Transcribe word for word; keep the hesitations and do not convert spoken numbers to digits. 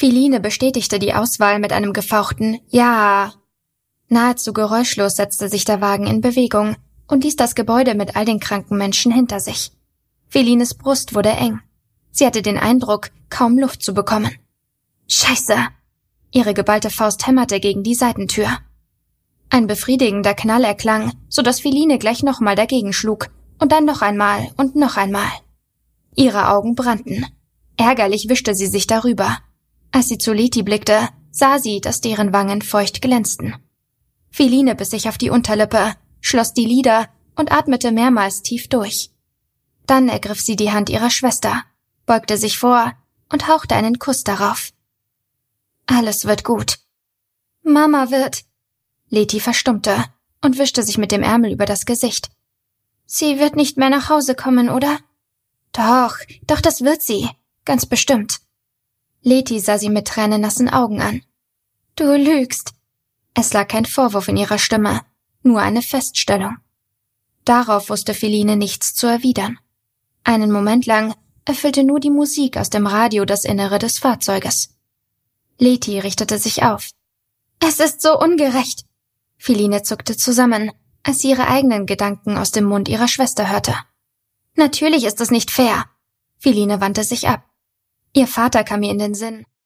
Philine bestätigte die Auswahl mit einem gefauchten Ja. Nahezu geräuschlos setzte sich der Wagen in Bewegung und ließ das Gebäude mit all den kranken Menschen hinter sich. Philines Brust wurde eng. Sie hatte den Eindruck, kaum Luft zu bekommen. »Scheiße!« Ihre geballte Faust hämmerte gegen die Seitentür. Ein befriedigender Knall erklang, so dass Philine gleich nochmal dagegen schlug und dann noch einmal und noch einmal. Ihre Augen brannten. Ärgerlich wischte sie sich darüber. Als sie zu Letty blickte, sah sie, dass deren Wangen feucht glänzten. Philine biss sich auf die Unterlippe, schloss die Lider und atmete mehrmals tief durch. Dann ergriff sie die Hand ihrer Schwester, beugte sich vor und hauchte einen Kuss darauf. »Alles wird gut.« »Mama wird...« Letty verstummte und wischte sich mit dem Ärmel über das Gesicht. »Sie wird nicht mehr nach Hause kommen, oder?« »Doch, doch, das wird sie. Ganz bestimmt.« Letty sah sie mit tränennassen Augen an. »Du lügst.« Es lag kein Vorwurf in ihrer Stimme, nur eine Feststellung. Darauf wusste Philine nichts zu erwidern. Einen Moment lang erfüllte nur die Musik aus dem Radio das Innere des Fahrzeuges. Letty richtete sich auf. »Es ist so ungerecht!« Philine zuckte zusammen, als sie ihre eigenen Gedanken aus dem Mund ihrer Schwester hörte. »Natürlich ist es nicht fair!« Philine wandte sich ab. Ihr Vater kam ihr in den Sinn.